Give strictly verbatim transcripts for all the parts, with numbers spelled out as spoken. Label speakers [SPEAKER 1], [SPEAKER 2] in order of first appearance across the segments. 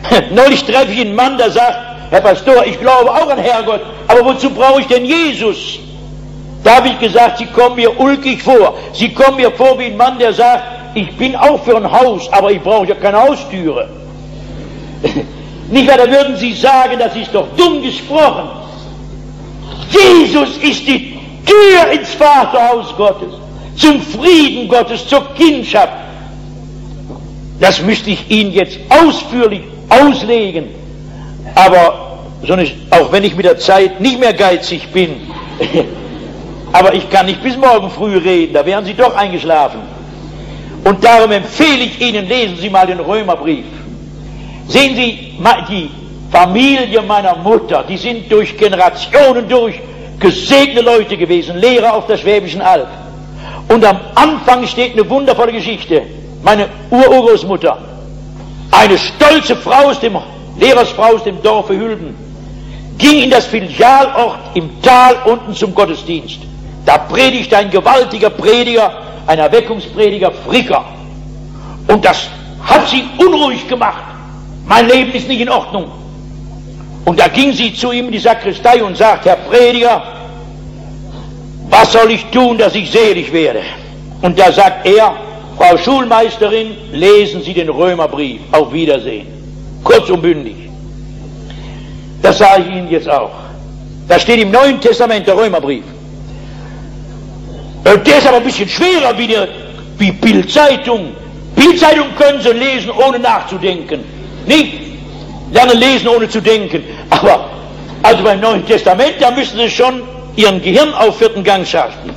[SPEAKER 1] Neulich treffe ich einen Mann, der sagt, Herr Pastor, ich glaube auch an Herrgott, aber wozu brauche ich denn Jesus? Da habe ich gesagt, Sie kommen mir ulkig vor. Sie kommen mir vor wie ein Mann, der sagt, ich bin auch für ein Haus, aber ich brauche ja keine Haustüre. Nicht wahr, da würden Sie sagen, das ist doch dumm gesprochen. Jesus ist die Tür ins Vaterhaus Gottes, zum Frieden Gottes, zur Kindschaft. Das müsste ich Ihnen jetzt ausführlich auslegen, aber so nicht, auch wenn ich mit der Zeit nicht mehr geizig bin, aber ich kann nicht bis morgen früh reden, da wären Sie doch eingeschlafen. Und darum empfehle ich Ihnen, lesen Sie mal den Römerbrief. Sehen Sie, die Familie meiner Mutter, die sind durch Generationen durch gesegnete Leute gewesen, Lehrer auf der Schwäbischen Alb. Und am Anfang steht eine wundervolle Geschichte. Meine Ururgroßmutter, eine stolze Frau aus dem, Lehrersfrau aus dem Dorfe Hülben, ging in das Filialort im Tal unten zum Gottesdienst. Da predigte ein gewaltiger Prediger, ein Erweckungsprediger, Fricker. Und das hat sie unruhig gemacht. Mein Leben ist nicht in Ordnung. Und da ging sie zu ihm in die Sakristei und sagt, Herr Prediger, was soll ich tun, dass ich selig werde? Und da sagt er, Frau Schulmeisterin, lesen Sie den Römerbrief. Auf Wiedersehen. Kurz und bündig. Das sage ich Ihnen jetzt auch. Da steht im Neuen Testament der Römerbrief. Der ist aber ein bisschen schwerer wie, der, wie Bild-Zeitung. Bild-Zeitung können Sie lesen, ohne nachzudenken. Nicht lernen lesen, ohne zu denken. Aber also beim Neuen Testament, da müssen Sie schon Ihren Gehirn auf vierten Gang schalten.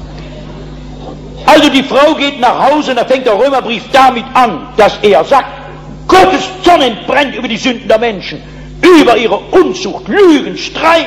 [SPEAKER 1] Also die Frau geht nach Hause und da fängt der Römerbrief damit an, dass er sagt, Gottes Zorn entbrennt über die Sünden der Menschen, über ihre Unzucht, Lügen, Streit.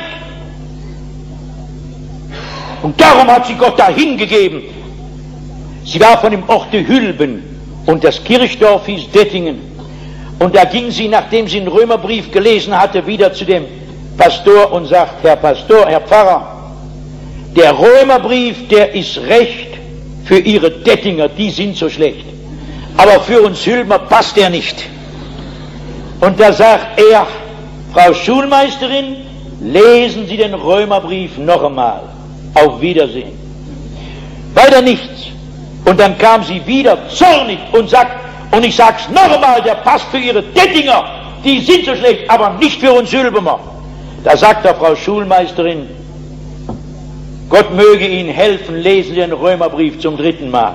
[SPEAKER 1] Und darum hat sie Gott dahin gegeben. Sie war von dem Orte Hülben und das Kirchdorf hieß Dettingen. Und da ging sie, nachdem sie den Römerbrief gelesen hatte, wieder zu dem Pastor und sagt, Herr Pastor, Herr Pfarrer, der Römerbrief, der ist recht für Ihre Dettinger, die sind so schlecht. Aber für uns Hülbener passt er nicht. Und da sagt er, Frau Schulmeisterin, lesen Sie den Römerbrief noch einmal. Auf Wiedersehen. Weiter nichts. Und dann kam sie wieder zornig und sagt, und ich sag's noch einmal, der passt für Ihre Dettinger, die sind so schlecht, aber nicht für uns Hülbener. Da sagt der Frau Schulmeisterin, Gott möge Ihnen helfen, lesen Sie den Römerbrief zum dritten Mal.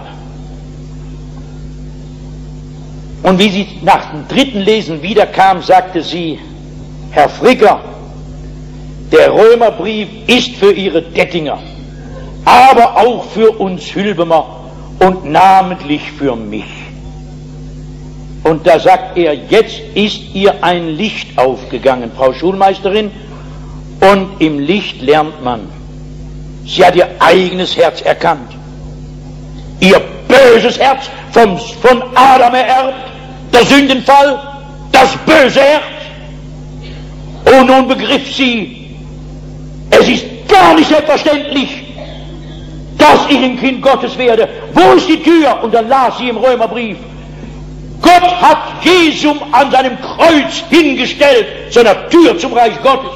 [SPEAKER 1] Und wie sie nach dem dritten Lesen wiederkam, sagte sie, Herr Fricker, der Römerbrief ist für Ihre Dettinger, aber auch für uns Hülbener und namentlich für mich. Und da sagt er, jetzt ist ihr ein Licht aufgegangen, Frau Schulmeisterin, und im Licht lernt man. Sie hat ihr eigenes Herz erkannt. Ihr böses Herz, vom, von Adam ererbt, der Sündenfall, das böse Herz. Und nun begriff sie, es ist gar nicht selbstverständlich, dass ich ein Kind Gottes werde. Wo ist die Tür? Und dann las sie im Römerbrief, Gott hat Jesum an seinem Kreuz hingestellt, zu einer Tür zum Reich Gottes.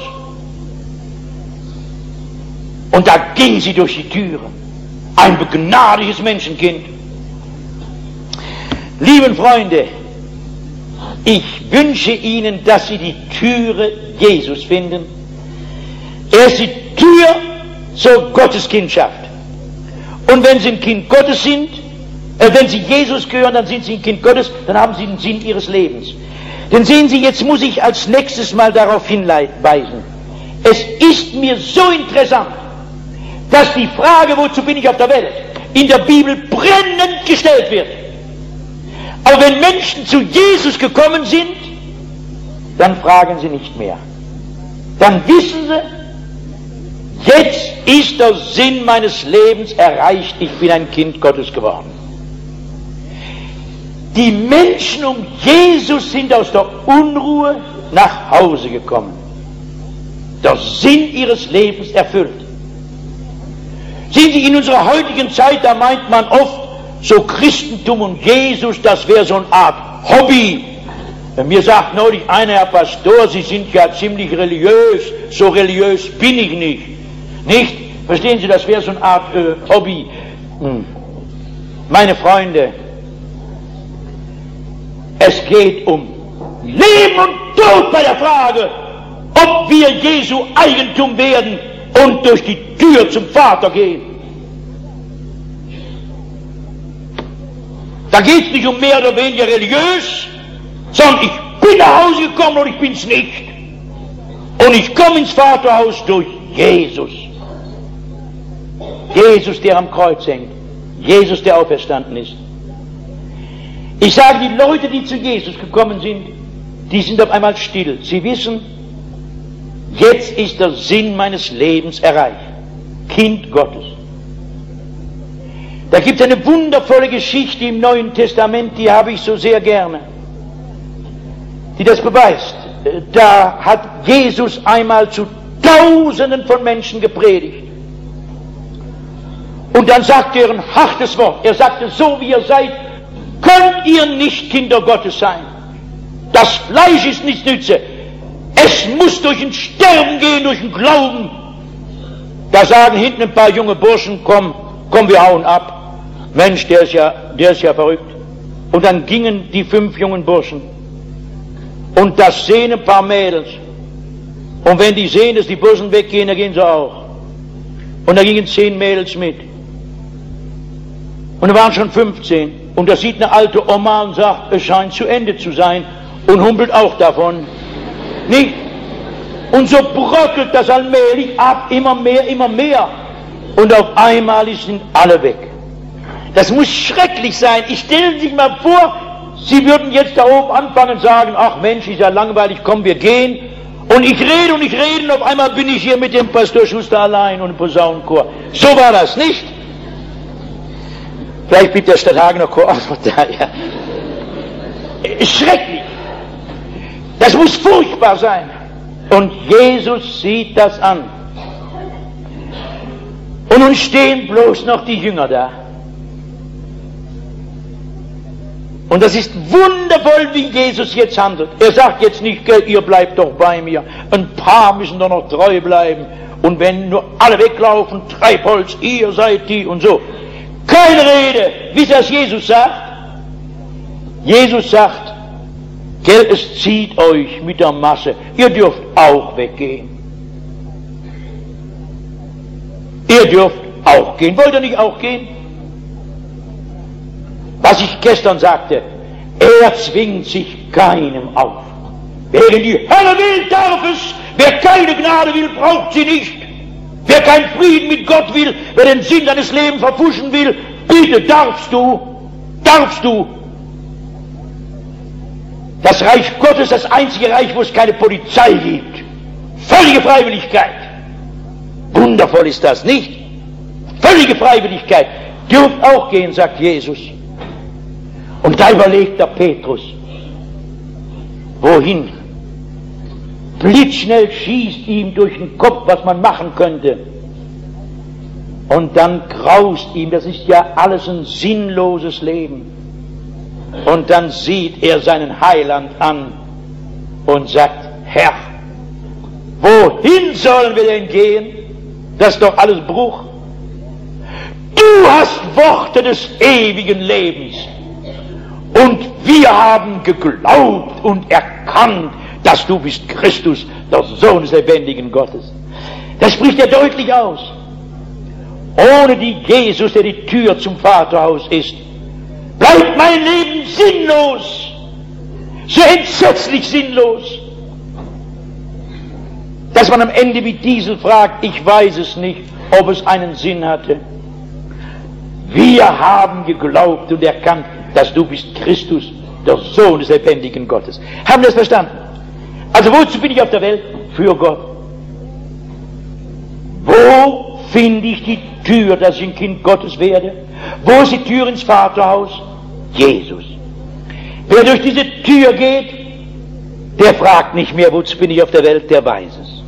[SPEAKER 1] Und da ging sie durch die Türe. Ein begnadliches Menschenkind. Lieben Freunde, ich wünsche Ihnen, dass Sie die Türe Jesus finden. Er ist die Tür zur Gotteskindschaft. Und wenn Sie ein Kind Gottes sind, äh, wenn Sie Jesus gehören, dann sind Sie ein Kind Gottes, dann haben Sie den Sinn Ihres Lebens. Denn sehen Sie, jetzt muss ich als nächstes mal darauf hinweisen. Es ist mir so interessant, dass die Frage, wozu bin ich auf der Welt, in der Bibel brennend gestellt wird. Aber wenn Menschen zu Jesus gekommen sind, dann fragen sie nicht mehr. Dann wissen sie, jetzt ist der Sinn meines Lebens erreicht, ich bin ein Kind Gottes geworden. Die Menschen um Jesus sind aus der Unruhe nach Hause gekommen. Der Sinn ihres Lebens erfüllt. Sehen Sie, in unserer heutigen Zeit, da meint man oft, so Christentum und Jesus, das wäre so eine Art Hobby. Mir sagt neulich einer, Herr Pastor, Sie sind ja ziemlich religiös. So religiös bin ich nicht. Nicht? Verstehen Sie, das wäre so eine Art äh, Hobby. Hm. Meine Freunde, es geht um Leben und Tod bei der Frage, ob wir Jesu Eigentum werden und durch die Tür zum Vater gehen. Da geht es nicht um mehr oder weniger religiös, sondern ich bin nach Hause gekommen und ich bin's nicht. Und ich komme ins Vaterhaus durch Jesus. Jesus, der am Kreuz hängt. Jesus, der auferstanden ist. Ich sage, die Leute, die zu Jesus gekommen sind, die sind auf einmal still. Sie wissen, jetzt ist der Sinn meines Lebens erreicht. Kind Gottes. Da gibt es eine wundervolle Geschichte im Neuen Testament, die habe ich so sehr gerne, die das beweist. Da hat Jesus einmal zu Tausenden von Menschen gepredigt. Und dann sagte er ein hartes Wort. Er sagte, so wie ihr seid, könnt ihr nicht Kinder Gottes sein. Das Fleisch ist nichts nütze. Es muss durch ein Sterben gehen, durch den Glauben. Da sagen hinten ein paar junge Burschen, komm, komm, wir hauen ab. Mensch, der ist ja, der ist ja verrückt. Und dann gingen die fünf jungen Burschen. Und das sehen ein paar Mädels. Und wenn die sehen, dass die Burschen weggehen, dann gehen sie auch. Und da gingen zehn Mädels mit. Und da waren schon fünfzehn. Und da sieht eine alte Oma und sagt, es scheint zu Ende zu sein. Und humpelt auch davon. Nicht? Und so bröckelt das allmählich ab, immer mehr, immer mehr. Und auf einmal sind alle weg. Das muss schrecklich sein. Ich stelle sich mal vor, Sie würden jetzt da oben anfangen und sagen, ach Mensch, ist ja langweilig, komm, wir gehen. Und ich rede und ich rede und auf einmal bin ich hier mit dem Pastor Schuster allein und dem Posaunenchor. So war das, nicht? Vielleicht blieb der Stadthagener Chor auch noch da, ja. Schrecklich. Das muss furchtbar sein. Und Jesus sieht das an. Und nun stehen bloß noch die Jünger da. Und das ist wundervoll, wie Jesus jetzt handelt. Er sagt jetzt nicht, ihr bleibt doch bei mir. Ein paar müssen doch noch treu bleiben. Und wenn nur alle weglaufen, Treibholz, ihr seid die und so. Keine Rede. Wisst ihr, was Jesus sagt? Jesus sagt, gell, es zieht euch mit der Masse. Ihr dürft auch weggehen. Ihr dürft auch gehen. Wollt ihr nicht auch gehen? Was ich gestern sagte, er zwingt sich keinem auf. Wer in die Hölle will, darf es. Wer keine Gnade will, braucht sie nicht. Wer keinen Frieden mit Gott will, wer den Sinn seines Lebens verpfuschen will, bitte darfst du, darfst du. Das Reich Gottes ist das einzige Reich, wo es keine Polizei gibt. Völlige Freiwilligkeit. Wundervoll ist das, nicht? Völlige Freiwilligkeit. Dürft auch gehen, sagt Jesus. Und da überlegt der Petrus, wohin? Blitzschnell schießt ihm durch den Kopf, was man machen könnte. Und dann graust ihm, das ist ja alles ein sinnloses Leben. Und dann sieht er seinen Heiland an und sagt, Herr, wohin sollen wir denn gehen? Das ist doch alles Bruch. Du hast Worte des ewigen Lebens. Und wir haben geglaubt und erkannt, dass du bist Christus, der Sohn des lebendigen Gottes. Das spricht er deutlich aus. Ohne die Jesus, der die Tür zum Vaterhaus ist, bleibt mein Leben sinnlos, so entsetzlich sinnlos, dass man am Ende wie Diesel fragt, ich weiß es nicht, ob es einen Sinn hatte. Wir haben geglaubt und erkannt, dass du bist Christus, der Sohn des lebendigen Gottes. Haben wir das verstanden? Also wozu bin ich auf der Welt? Für Gott. Wo finde ich die Tür, dass ich ein Kind Gottes werde? Wo ist die Tür ins Vaterhaus? Jesus. Wer durch diese Tür geht, der fragt nicht mehr, wozu bin ich auf der Welt, der weiß es.